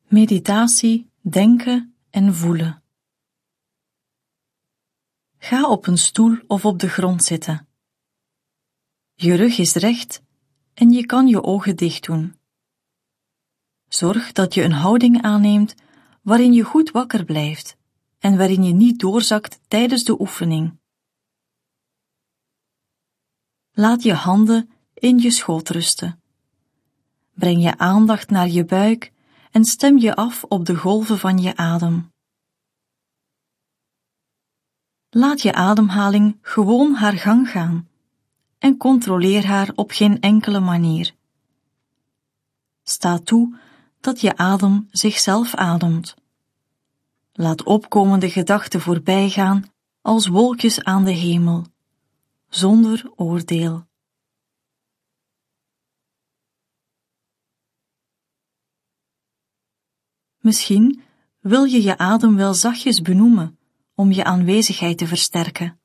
Meditatie, denken en voelen. Ga op een stoel of op de grond zitten. Je rug is recht en je kan je ogen dicht doen. Zorg dat je een houding aanneemt waarin je goed wakker blijft en waarin je niet doorzakt tijdens de oefening. Laat je handen in je schoot rusten. Breng je aandacht naar je buik en stem je af op de golven van je adem. Laat je ademhaling gewoon haar gang gaan en controleer haar op geen enkele manier. Sta toe dat je adem zichzelf ademt. Laat opkomende gedachten voorbij gaan als wolkjes aan de hemel, zonder oordeel. Misschien wil je je adem wel zachtjes benoemen om je aanwezigheid te versterken.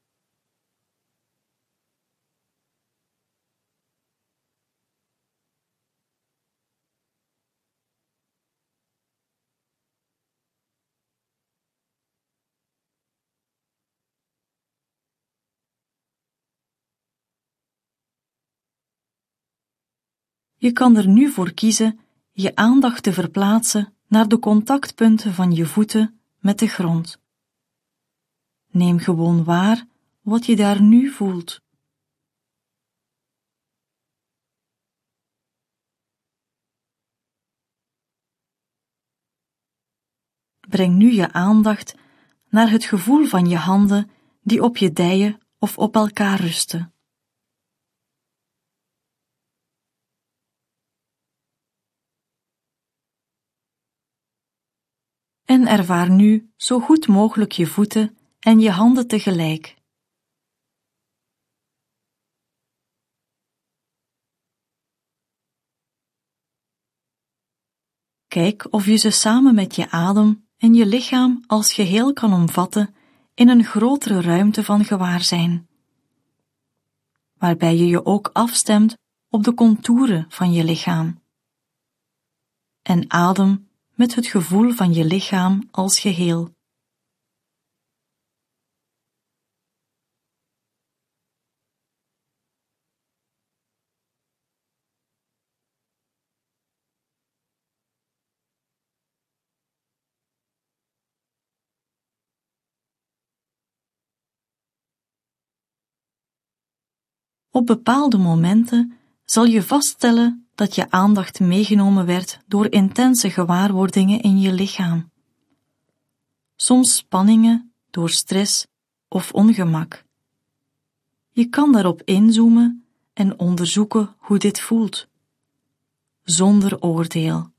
Je kan er nu voor kiezen je aandacht te verplaatsen naar de contactpunten van je voeten met de grond. Neem gewoon waar wat je daar nu voelt. Breng nu je aandacht naar het gevoel van je handen die op je dijen of op elkaar rusten. En ervaar nu zo goed mogelijk je voeten en je handen tegelijk. Kijk of je ze samen met je adem en je lichaam als geheel kan omvatten in een grotere ruimte van gewaarzijn, waarbij je je ook afstemt op de contouren van je lichaam. En adem met het gevoel van je lichaam als geheel. Op bepaalde momenten zal je vaststellen dat je aandacht meegenomen werd door intense gewaarwordingen in je lichaam. Soms spanningen door stress of ongemak. Je kan daarop inzoomen en onderzoeken hoe dit voelt, zonder oordeel.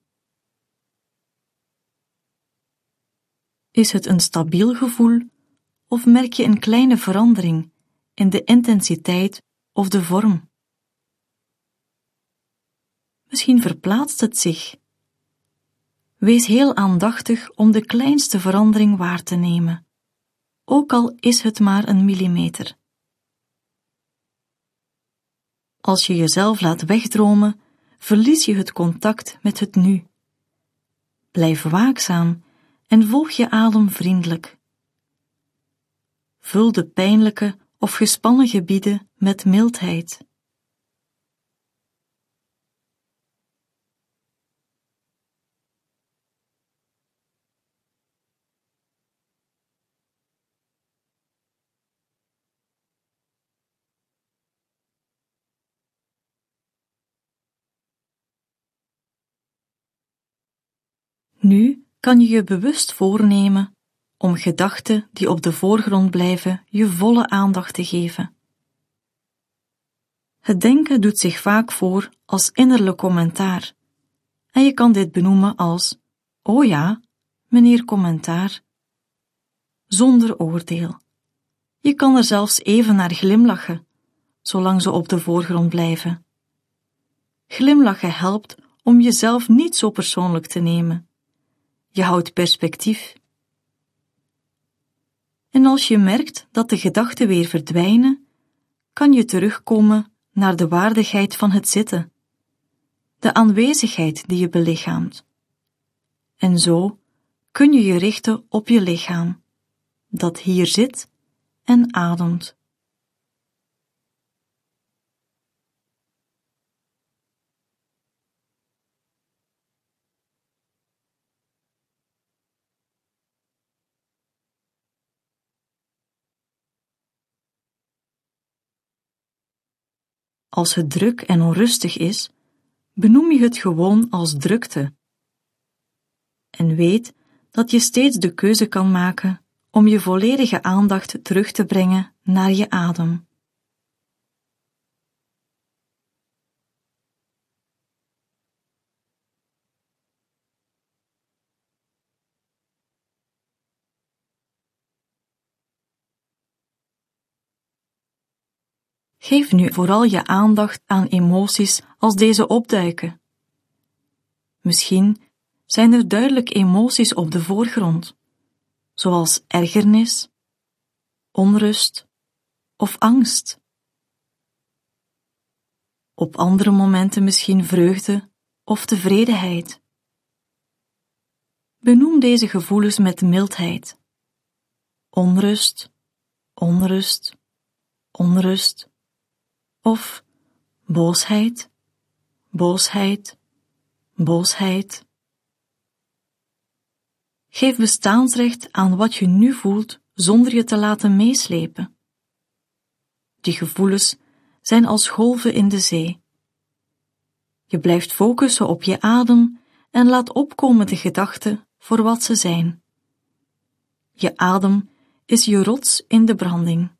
Is het een stabiel gevoel of merk je een kleine verandering in de intensiteit of de vorm? Misschien verplaatst het zich. Wees heel aandachtig om de kleinste verandering waar te nemen, ook al is het maar een millimeter. Als je jezelf laat wegdromen, verlies je het contact met het nu. Blijf waakzaam en volg je adem vriendelijk. Vul de pijnlijke of gespannen gebieden met mildheid. Nu kan je je bewust voornemen om gedachten die op de voorgrond blijven je volle aandacht te geven. Het denken doet zich vaak voor als innerlijk commentaar en je kan dit benoemen als "oh ja, meneer commentaar", zonder oordeel. Je kan er zelfs even naar glimlachen, zolang ze op de voorgrond blijven. Glimlachen helpt om jezelf niet zo persoonlijk te nemen. Je houdt perspectief. En als je merkt dat de gedachten weer verdwijnen, kan je terugkomen naar de waardigheid van het zitten, de aanwezigheid die je belichaamt. En zo kun je je richten op je lichaam, dat hier zit en ademt. Als het druk en onrustig is, benoem je het gewoon als drukte. En weet dat je steeds de keuze kan maken om je volledige aandacht terug te brengen naar je adem. Geef nu vooral je aandacht aan emoties als deze opduiken. Misschien zijn er duidelijk emoties op de voorgrond, zoals ergernis, onrust of angst. Op andere momenten misschien vreugde of tevredenheid. Benoem deze gevoelens met mildheid. Onrust, onrust, onrust. Of boosheid, boosheid, boosheid. Geef bestaansrecht aan wat je nu voelt zonder je te laten meeslepen. Die gevoelens zijn als golven in de zee. Je blijft focussen op je adem en laat opkomen de gedachten voor wat ze zijn. Je adem is je rots in de branding.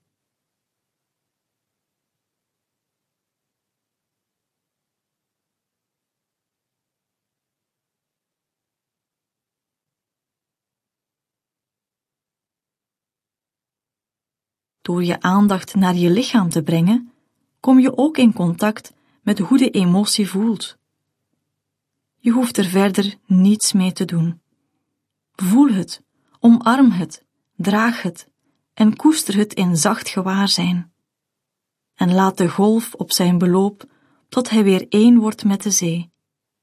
Door je aandacht naar je lichaam te brengen, kom je ook in contact met hoe de emotie voelt. Je hoeft er verder niets mee te doen. Voel het, omarm het, draag het en koester het in zacht gewaarzijn. En laat de golf op zijn beloop tot hij weer één wordt met de zee.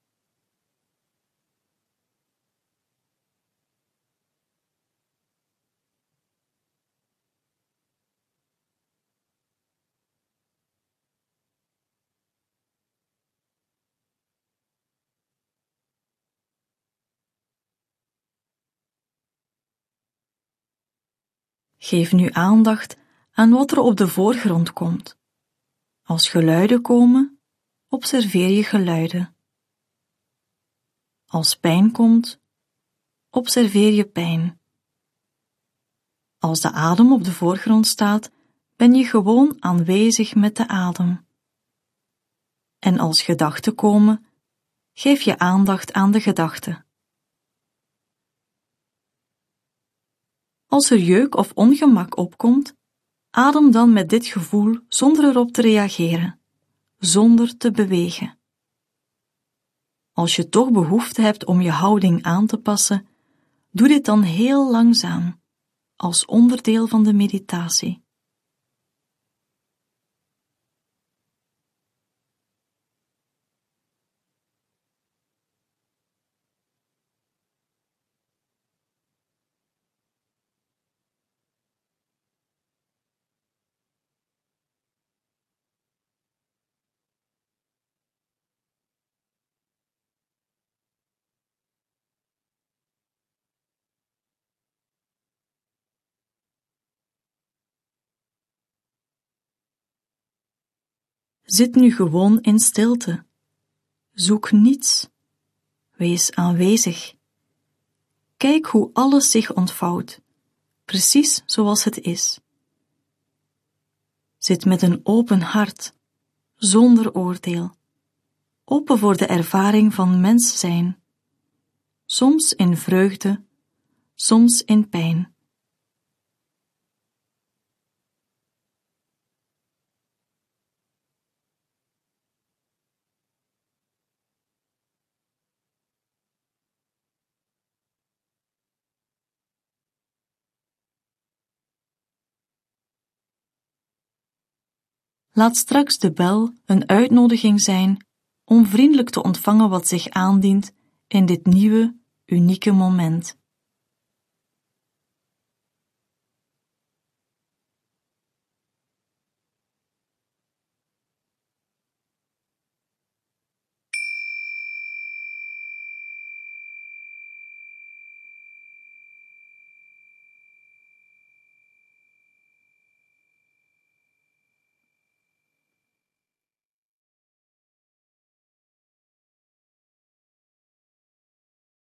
Geef nu aandacht aan wat er op de voorgrond komt. Als geluiden komen, observeer je geluiden. Als pijn komt, observeer je pijn. Als de adem op de voorgrond staat, ben je gewoon aanwezig met de adem. En als gedachten komen, geef je aandacht aan de gedachten. Als er jeuk of ongemak opkomt, adem dan met dit gevoel zonder erop te reageren, zonder te bewegen. Als je toch behoefte hebt om je houding aan te passen, doe dit dan heel langzaam, als onderdeel van de meditatie. Zit nu gewoon in stilte. Zoek niets. Wees aanwezig. Kijk hoe alles zich ontvouwt, precies zoals het is. Zit met een open hart, zonder oordeel, open voor de ervaring van mens zijn, soms in vreugde, soms in pijn. Laat straks de bel een uitnodiging zijn om vriendelijk te ontvangen wat zich aandient in dit nieuwe, unieke moment.